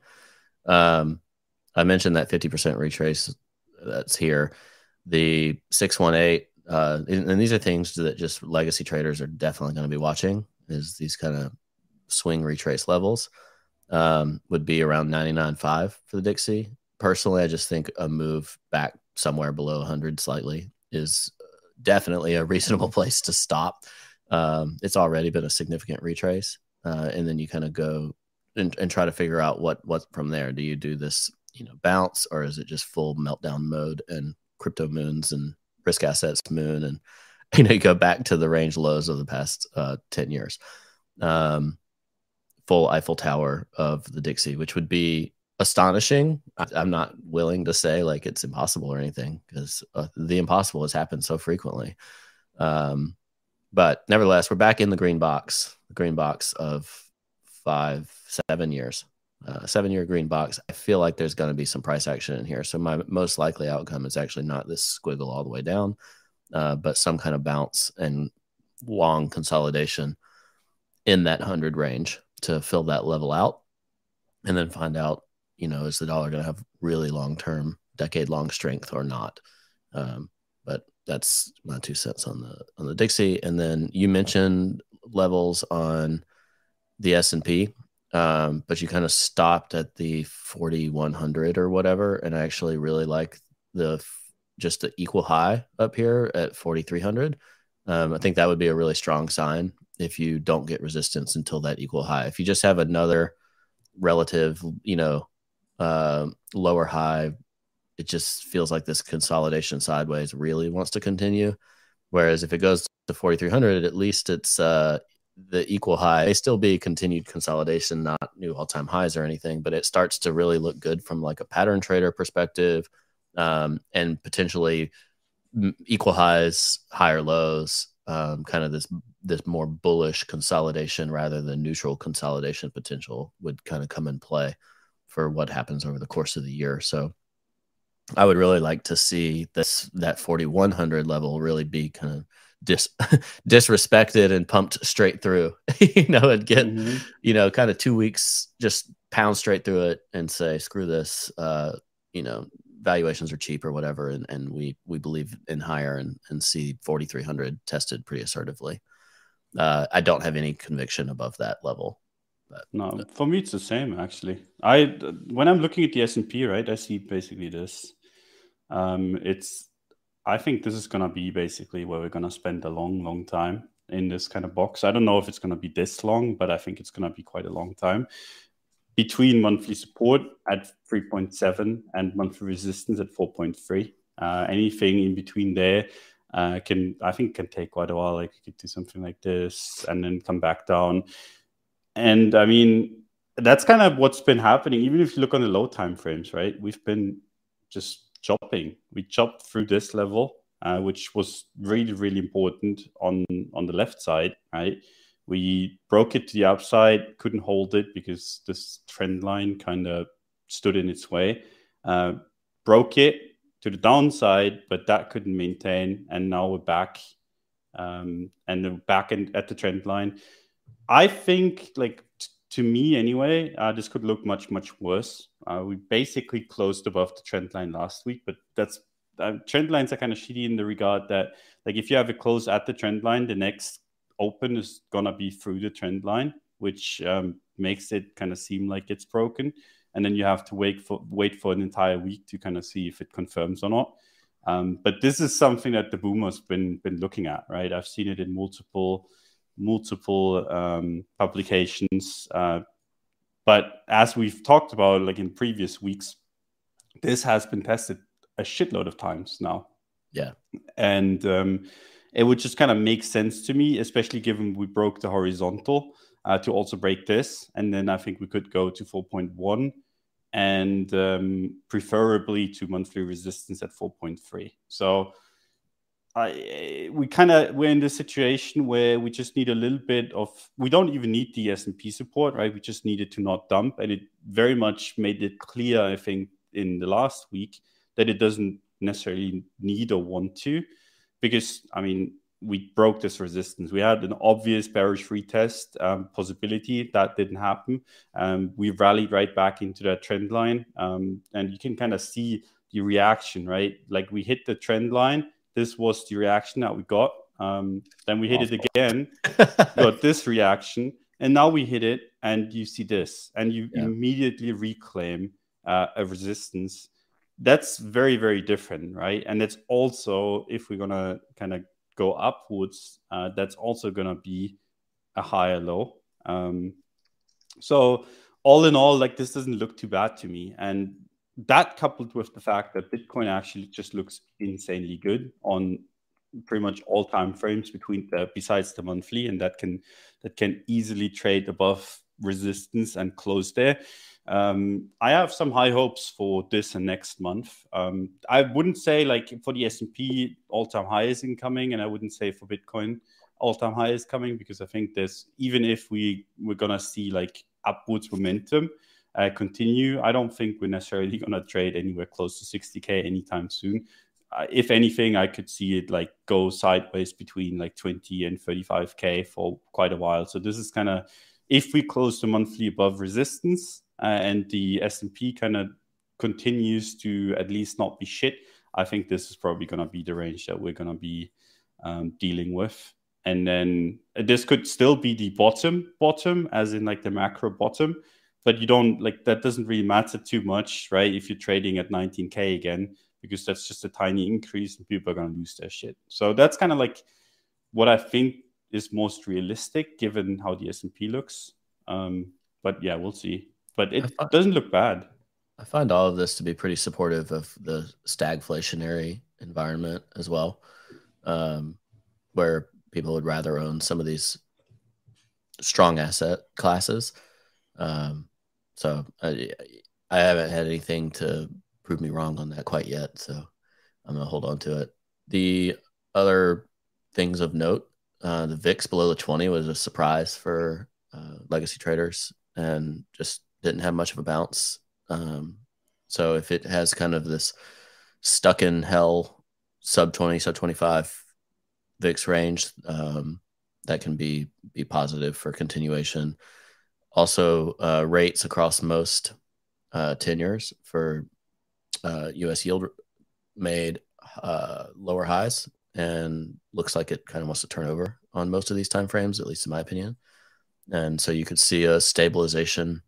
Um, I mentioned that fifty percent retrace that's here. The six one eight, uh, and, and these are things that just legacy traders are definitely going to be watching, is these kind of swing retrace levels um, would be around ninety-nine point five for the D X Y. Personally, I just think a move back somewhere below one hundred slightly is definitely a reasonable place to stop. Um, it's already been a significant retrace. Uh, and then you kind of go and, and try to figure out what, what from there. Do you do this, you know, bounce, or is it just full meltdown mode and crypto moons and risk assets moon? And, you know, you go back to the range lows of the past uh, ten years. Um, full Eiffel Tower of the D X Y, which would be astonishing. I'm not willing to say like it's impossible or anything, because uh, the impossible has happened so frequently. Um, but nevertheless, we're back in the green box, the green box of five, seven years, uh, seven year green box. I feel like there's going to be some price action in here. So my most likely outcome is actually not this squiggle all the way down, uh, but some kind of bounce and long consolidation in that hundred range to fill that level out, and then find out, you know, is the dollar going to have really long-term, decade-long strength or not? Um, but that's my two cents on the on the D X Y. And then you mentioned levels on the S and P, um, but you kind of stopped at the forty-one hundred or whatever. And I actually really like the just the equal high up here at forty-three hundred. Um, I think that would be a really strong sign if you don't get resistance until that equal high. If you just have another relative, you know, uh, lower high, it just feels like this consolidation sideways really wants to continue. Whereas if it goes to forty-three hundred, at least it's uh, the equal high. It may still be continued consolidation, not new all-time highs or anything, but it starts to really look good from like a pattern trader perspective, um, and potentially equal highs, higher lows, um, kind of this this more bullish consolidation rather than neutral consolidation potential would kind of come in play for what happens over the course of the year. So I would really like to see this that forty-one hundred level really be kind of dis disrespected and pumped straight through, you know, and get, mm-hmm. you know, kind of two weeks, just pound straight through it and say, screw this, uh, you know, valuations are cheap or whatever. And, and we, we believe in higher, and, and see forty-three hundred tested pretty assertively. Uh, I don't have any conviction above that level. But, no, but. For me, it's the same, actually. I, when I'm looking at the S and P, right, I see basically this. Um, it's, I think this is going to be basically where we're going to spend a long, long time in this kind of box. I don't know if it's going to be this long, but I think it's going to be quite a long time. Between monthly support at three point seven and monthly resistance at four point three. Uh, anything in between there uh, can, I think, can take quite a while. Like you could do something like this and then come back down. And I mean, that's kind of what's been happening. Even if you look on the low time frames, right? We've been just chopping. We chopped through this level, uh, which was really, really important on, on the left side, right? We broke it to the upside, couldn't hold it because this trend line kind of stood in its way. Uh, broke it to the downside, but that couldn't maintain. And now we're back, um, and we're back in, at the trend line. I think, like, t- to me anyway, uh, this could look much, much worse. Uh, we basically closed above the trend line last week, but that's uh, trend lines are kind of shitty in the regard that, like, if you have a close at the trend line, the next open is gonna be through the trend line, which um, makes it kind of seem like it's broken, and then you have to wait for wait for an entire week to kind of see if it confirms or not. Um, but this is something that the Boomer's been been looking at, right? I've seen it in multiple multiple um, publications. Uh, But as we've talked about, like in previous weeks, this has been tested a shitload of times now. Yeah. And um, it would just kind of make sense to me, especially given we broke the horizontal, uh, to also break this. And then I think we could go to four point one and um, preferably to monthly resistance at four point three. So I, we kind of, we're in this situation where we just need a little bit of, we don't even need the S and P support, right? We just need it to not dump. And it very much made it clear, I think, in the last week that it doesn't necessarily need or want to, because, I mean, we broke this resistance. We had an obvious bearish retest um, possibility. That didn't happen. Um, we rallied right back into that trend line. Um, and you can kind of see the reaction, right? Like we hit the trend line. This was the reaction that we got. Um, then we hit Awful. it again, got this reaction. And now we hit it and you see this. And you yeah. immediately reclaim uh, a resistance. That's very, very different, right? And it's also, if we're going to kind of go upwards, uh, that's also going to be a higher low. Um, so all in all, like this doesn't look too bad to me. And that coupled with the fact that Bitcoin actually just looks insanely good on pretty much all time frames between the, besides the monthly, and that can that can easily trade above resistance and close there. Um, I have some high hopes for this and next month. Um, I wouldn't say like for the S and P all-time high is incoming, and I wouldn't say for Bitcoin all-time high is coming, because I think there's, even if we we're gonna see like upwards momentum uh, continue, I don't think we're necessarily gonna trade anywhere close to sixty K anytime soon. Uh, if anything, I could see it like go sideways between like twenty and thirty-five K for quite a while. So this is kind of, if we close the monthly above resistance, Uh, and the S and P kind of continues to at least not be shit, I think this is probably going to be the range that we're going to be um, dealing with. And then uh, this could still be the bottom, bottom, as in like the macro bottom. But you don't, like, that doesn't really matter too much, right? If you're trading at nineteen K again, because that's just a tiny increase and people are going to lose their shit. So that's kind of like what I think is most realistic given how the S and P looks. Um, but yeah, we'll see. But it find, doesn't look bad. I find all of this to be pretty supportive of the stagflationary environment as well, um, where people would rather own some of these strong asset classes. Um, so I, I haven't had anything to prove me wrong on that quite yet, so I'm going to hold on to it. The other things of note, uh, the V I X below the twenty was a surprise for uh, legacy traders and just didn't have much of a bounce. Um, so if it has kind of this stuck in hell sub twenty, sub twenty-five V I X range, um, that can be be positive for continuation. Also, uh, rates across most uh, tenures for uh, U S yield made uh, lower highs, and looks like it kind of wants to turn over on most of these time frames, at least in my opinion. And so you could see a stabilization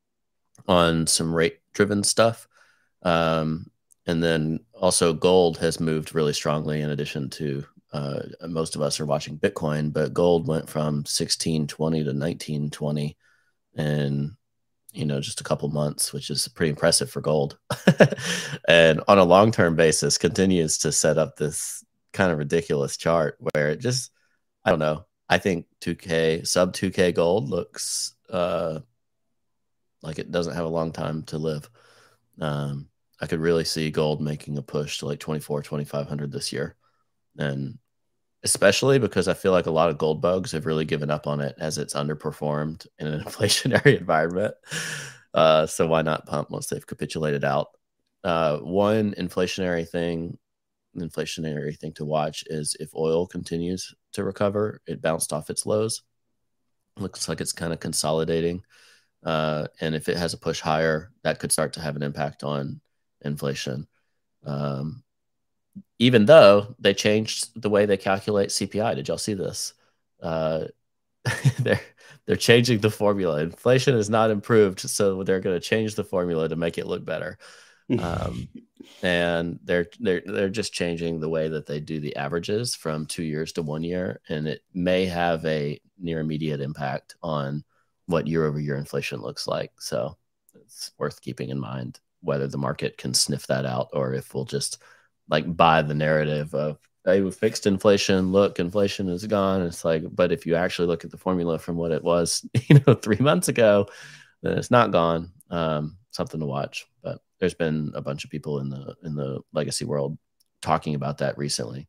on some rate-driven stuff. Um, and then also gold has moved really strongly, in addition to uh, most of us are watching Bitcoin, but gold went from sixteen twenty to nineteen twenty in, you know, just a couple months, which is pretty impressive for gold. And on a long-term basis continues to set up this kind of ridiculous chart where it just, I don't know. I think two K, sub two K gold looks uh, like it doesn't have a long time to live. Um, I could really see gold making a push to like twenty-four, twenty-five hundred this year. And especially because I feel like a lot of gold bugs have really given up on it as it's underperformed in an inflationary environment. Uh, so why not pump once they've capitulated out? Uh, one inflationary thing, inflationary thing to watch is if oil continues to recover. It bounced off its lows. Looks like it's kind of consolidating. Uh, and if it has a push higher, that could start to have an impact on inflation. Um, even though they changed the way they calculate C P I. Did y'all see this? Uh, they're, they're changing the formula. Inflation is not improved, so they're going to change the formula to make it look better. Um, and they're they're they're just changing the way that they do the averages from two years to one year, and it may have a near immediate impact on what year over year inflation looks like. So it's worth keeping in mind whether the market can sniff that out or if we'll just like buy the narrative of, hey, we fixed inflation. Look, inflation is gone. It's like, but if you actually look at the formula from what it was, you know, three months ago, then it's not gone. Um, something to watch. But there's been a bunch of people in the in the legacy world talking about that recently.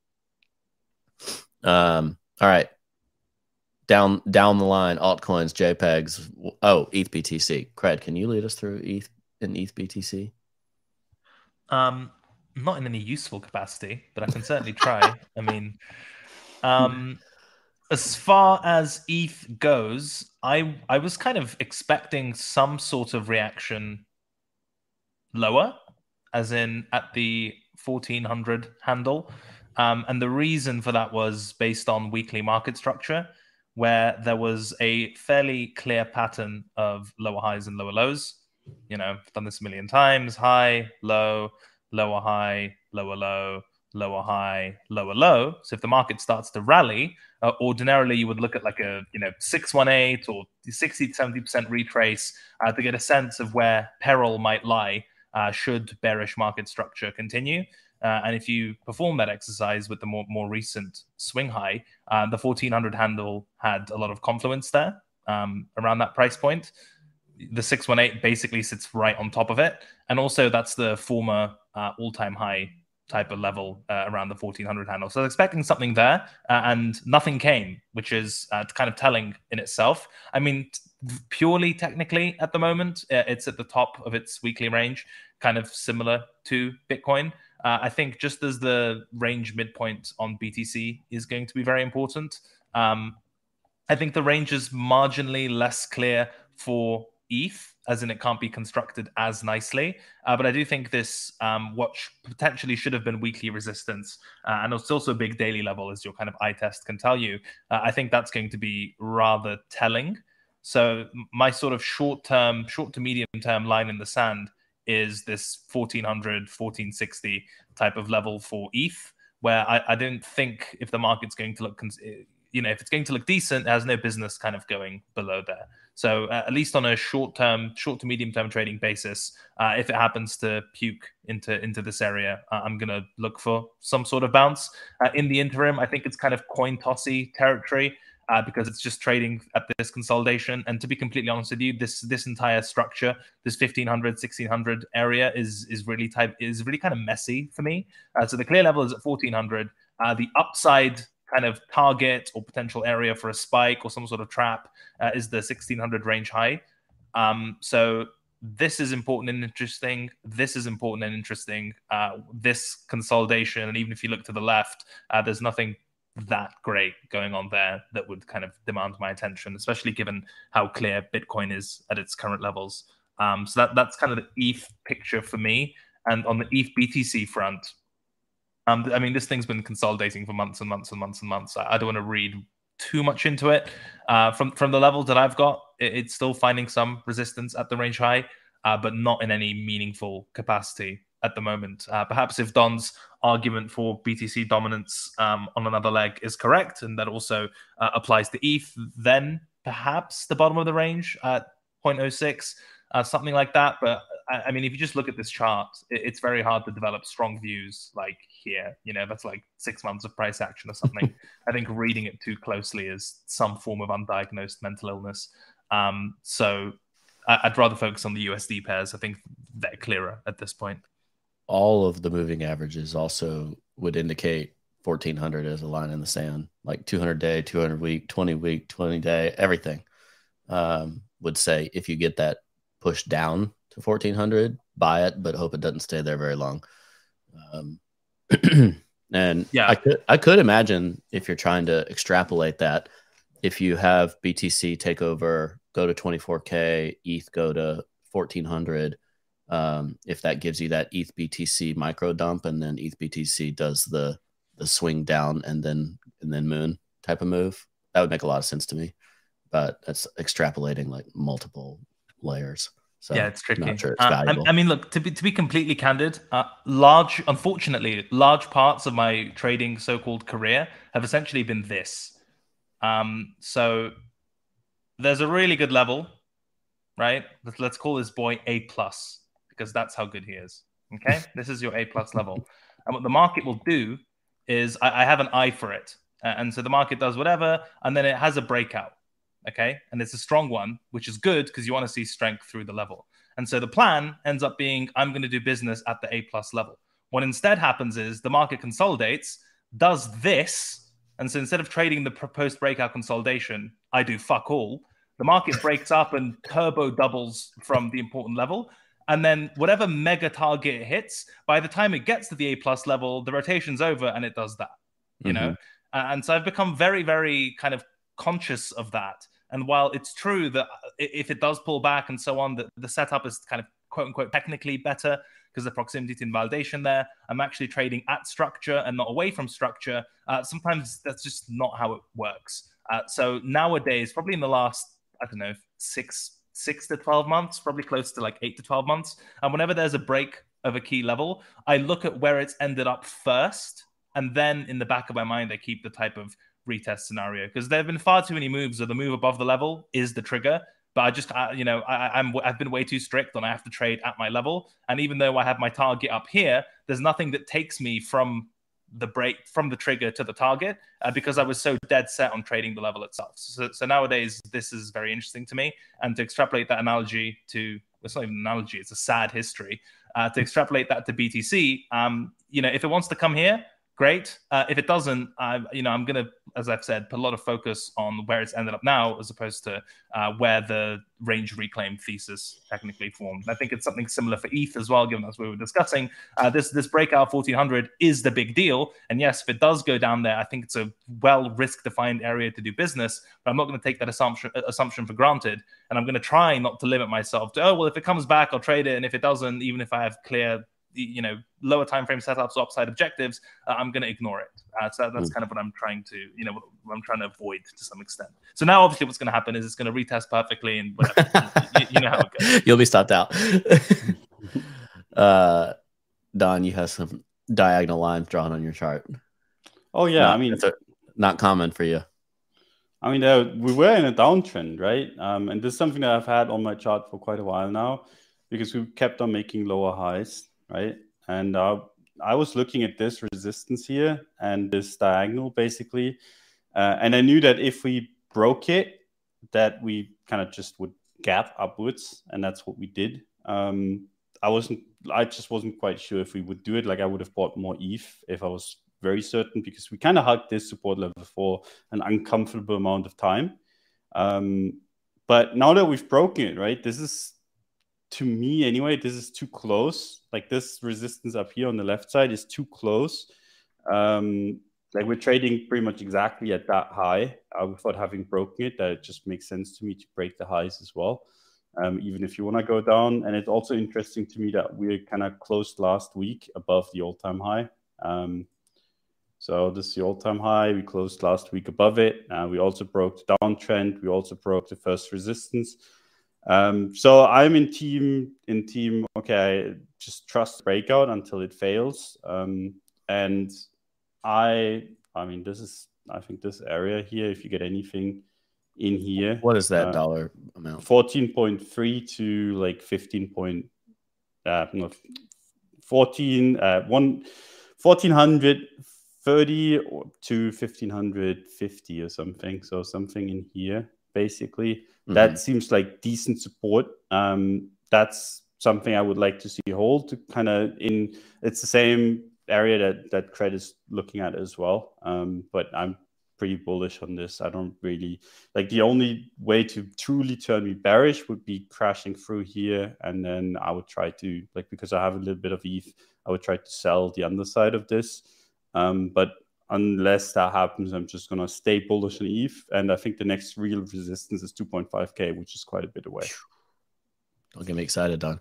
Um, all right. Down down the line, altcoins, JPEGs. Oh, E T H B T C. Cred, can you lead us through E T H and E T H B T C? Um, not in any useful capacity, but I can certainly try. I mean, um, as far as E T H goes, I I was kind of expecting some sort of reaction lower, as in at the fourteen hundred handle. Um, and the reason for that was based on weekly market structure, where there was a fairly clear pattern of lower highs and lower lows. You know, I've done this a million times: high, low, lower high, lower low, lower high, lower low. So if the market starts to rally, uh, ordinarily you would look at like a, you know, six one eight or sixty to seventy percent retrace uh, to get a sense of where peril might lie uh, should bearish market structure continue. Uh, and if you perform that exercise with the more, more recent swing high, uh, the fourteen hundred handle had a lot of confluence there um, around that price point. The six one eight basically sits right on top of it. And also that's the former uh, all-time high type of level uh, around the fourteen hundred handle. So I was expecting something there uh, and nothing came, which is uh, kind of telling in itself. I mean, t- purely technically at the moment, uh, it's at the top of its weekly range, kind of similar to Bitcoin. Uh, I think just as the range midpoint on B T C is going to be very important, um, I think the range is marginally less clear for E T H, as in it can't be constructed as nicely. Uh, but I do think this, um, what sh- potentially should have been weekly resistance, uh, and it's also a big daily level, as your kind of eye test can tell you, uh, I think that's going to be rather telling. So my sort of short-term, short to medium-term line in the sand is this fourteen hundred, fourteen sixty type of level for E T H, where I, I don't think if the market's going to look, you know, if it's going to look decent, it has no business kind of going below there. So uh, at least on a short-term, short to medium-term trading basis, uh, if it happens to puke into into this area, uh, I'm going to look for some sort of bounce. Uh, in the interim, I think it's kind of coin tossy territory. Uh, because it's just trading at this consolidation. And to be completely honest with you, this this entire structure, this fifteen hundred, sixteen hundred area is is really type is really kind of messy for me. Uh, so the clear level is at fourteen hundred. Uh, the upside kind of target or potential area for a spike or some sort of trap uh, is the sixteen hundred range high. Um, so this is important and interesting. This is important and interesting. Uh, this consolidation, and even if you look to the left, uh, there's nothing that great going on there that would kind of demand my attention, especially given how clear Bitcoin is at its current levels. Um, so that that's kind of the E T H picture for me. And on the E T H B T C front, um, I mean, this thing's been consolidating for months and months and months and months. I, I don't want to read too much into it. Uh, from from the levels that I've got, it, it's still finding some resistance at the range high, uh, but not in any meaningful capacity at the moment. Uh, perhaps if Don's argument for B T C dominance um, on another leg is correct, and that also uh, applies to E T H, then perhaps the bottom of the range at zero point zero six, uh, something like that. But I, I mean, if you just look at this chart, it, it's very hard to develop strong views like here. You know, that's like six months of price action or something. I think reading it too closely is some form of undiagnosed mental illness. Um, so I, I'd rather focus on the U S D pairs. I think they're clearer at this point. All of the moving averages also would indicate fourteen hundred as a line in the sand, like two hundred day, two hundred week, twenty week, twenty day, everything um, would say if you get that pushed down to fourteen hundred, buy it, but hope it doesn't stay there very long. Um, and yeah, I could, I could imagine if you're trying to extrapolate that, if you have B T C take over, go to twenty-four K, E T H go to fourteen hundred, Um, if that gives you that E T H B T C micro dump, and then E T H B T C does the the swing down and then and then moon type of move, that would make a lot of sense to me. But that's extrapolating like multiple layers. So yeah, it's tricky. Not sure it's uh, I, I mean, look, to be to be completely candid, uh, large, unfortunately, large parts of my trading so-called career have essentially been this. Um, so there's a really good level, right? Let's call this boy A plus, because that's how good he is. Okay, this is your A plus level. And what the market will do is, I, I have an eye for it. Uh, and so the market does whatever, and then it has a breakout. Okay, and it's a strong one, which is good because you want to see strength through the level. And so the plan ends up being, I'm going to do business at the A plus level. What instead happens is the market consolidates, does this, and so instead of trading the proposed breakout consolidation, I do fuck all. The market breaks up and turbo doubles from the important level. And then whatever mega target it hits, by the time it gets to the A plus level, the rotation's over and it does that, you mm-hmm. know? And so I've become very, very kind of conscious of that. And while it's true that if it does pull back and so on, the, the setup is kind of quote unquote technically better because the proximity to invalidation there, I'm actually trading at structure and not away from structure. Uh, sometimes that's just not how it works. Uh, so nowadays, probably in the last, I don't know, six, six to twelve months, probably close to like eight to twelve months. And whenever there's a break of a key level, I look at where it's ended up first. And then in the back of my mind, I keep the type of retest scenario, because there have been far too many moves where the move above the level is the trigger. But I just, I, you know, I, I'm, I've been way too strict on I have to trade at my level. And even though I have my target up here, there's nothing that takes me from the break, from the trigger to the target, uh, because I was so dead set on trading the level itself. So, so nowadays, this is very interesting to me. And to extrapolate that analogy to, it's not even an analogy, it's a sad history. Uh, to extrapolate that to B T C, um, you know, if it wants to come here, great. Uh, if it doesn't, uh, you know, I'm going to, as I've said, put a lot of focus on where it's ended up now, as opposed to uh, where the range reclaim thesis technically formed. I think it's something similar for E T H as well, given that's what we were discussing. Uh, this this breakout fourteen hundred is the big deal. And yes, if it does go down there, I think it's a well risk-defined area to do business. But I'm not going to take that assumption assumption for granted. And I'm going to try not to limit myself to, oh, well, if it comes back, I'll trade it. And if it doesn't, even if I have clear, you know, lower time frame setups, upside objectives, uh, I'm going to ignore it. Uh, so that's mm. kind of what I'm trying to, you know, what, what I'm trying to avoid to some extent. So now, obviously, what's going to happen is it's going to retest perfectly, and whatever. you, you know how it goes. You'll be stopped out. uh, Don, you have some diagonal lines drawn on your chart. Oh yeah, not, I mean, a, not common for you. I mean, uh, we were in a downtrend, right? Um, and this is something that I've had on my chart for quite a while now, because we kept on making lower highs. Right. And uh, I was looking at this resistance here and this diagonal basically. Uh, and I knew that if we broke it, that we kind of just would gap upwards. And that's what we did. Um, I wasn't, I just wasn't quite sure if we would do it. Like I would have bought more E T H if I was very certain, because we kind of hugged this support level for an uncomfortable amount of time. Um, but now that we've broken it, right, this is, to me anyway, this is too close. Like this resistance up here on the left side is too close. Um, like we're trading pretty much exactly at that high uh, without having broken it. That it just makes sense to me to break the highs as well, um, even if you want to go down. And it's also interesting to me that we kind of closed last week above the all-time high. Um, so this is the all-time high. We closed last week above it. Uh, we also broke the downtrend. We also broke the first resistance. Um, so I'm in team, in team, okay, just trust breakout until it fails. Um, and I, I mean, this is, I think this area here, if you get anything in here. What is that uh, dollar amount? fourteen point three to like fifteen point, uh, no, fourteen, uh, one, fourteen thirty to fifteen fifty or something. So something in here, basically. Mm-hmm. That seems like decent support. Um, that's something I would like to see hold to kind of in. It's the same area that that Cred is looking at as well. Um, but I'm pretty bullish on this. I don't really like the only way to truly turn me bearish would be crashing through here, and then I would try to like because I have a little bit of E T H, I would try to sell the underside of this. Um, but unless that happens, I'm just going to stay bullish on E T H. And I think the next real resistance is two point five K, which is quite a bit away. Don't get me excited, Don.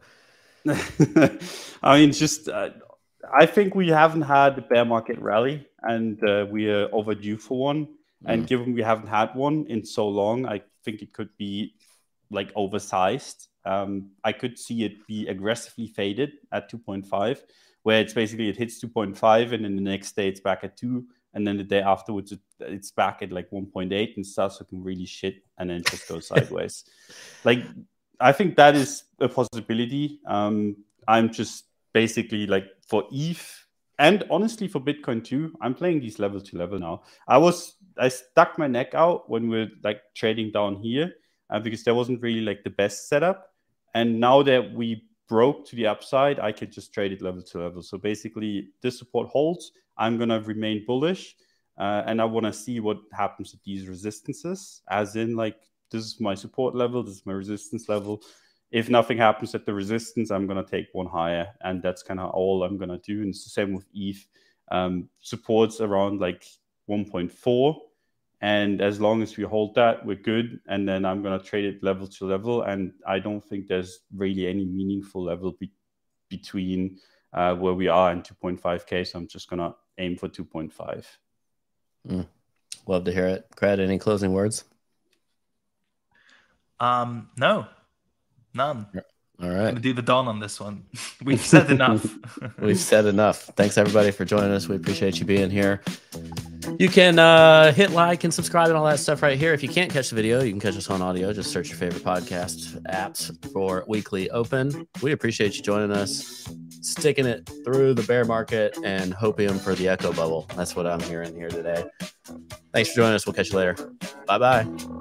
I mean, just uh, I think we haven't had the bear market rally, and uh, we are overdue for one. Mm. And given we haven't had one in so long, I think it could be like oversized. Um, I could see it be aggressively faded at two point five, where it's basically it hits two point five and then the next day it's back at two. and then the day afterwards, it, it's back at like one point eight and starts looking really shit, and then just goes sideways. Like, I think that is a possibility. Um, I'm just basically like for E T H and honestly for Bitcoin too, I'm playing these level to level now. I was I stuck my neck out when we we're like trading down here uh, because there wasn't really like the best setup. And now that we broke to the upside, I could just trade it level to level. So basically, this support holds. I'm gonna remain bullish, uh, and I want to see what happens with these resistances. As in, like, this is my support level, this is my resistance level. If nothing happens at the resistance, I'm gonna take one higher, and that's kind of all I'm gonna do. And it's the same with E T H. Um, supports around like one point four. And as long as we hold that, we're good. And then I'm going to trade it level to level. And I don't think there's really any meaningful level be- between uh, where we are and two point five K. So I'm just going to aim for two point five. Mm. Love to hear it. Cred, any closing words? Um, no, none. All right. I'm going to do the Don on this one. We've said enough. We've said enough. Thanks, everybody, for joining us. We appreciate you being here. You can uh, hit like and subscribe and all that stuff right here. If you can't catch the video, you can catch us on audio. Just search your favorite podcast apps for Weekly Open. We appreciate you joining us, sticking it through the bear market and hoping for the echo bubble. That's what I'm hearing here today. Thanks for joining us. We'll catch you later. Bye-bye.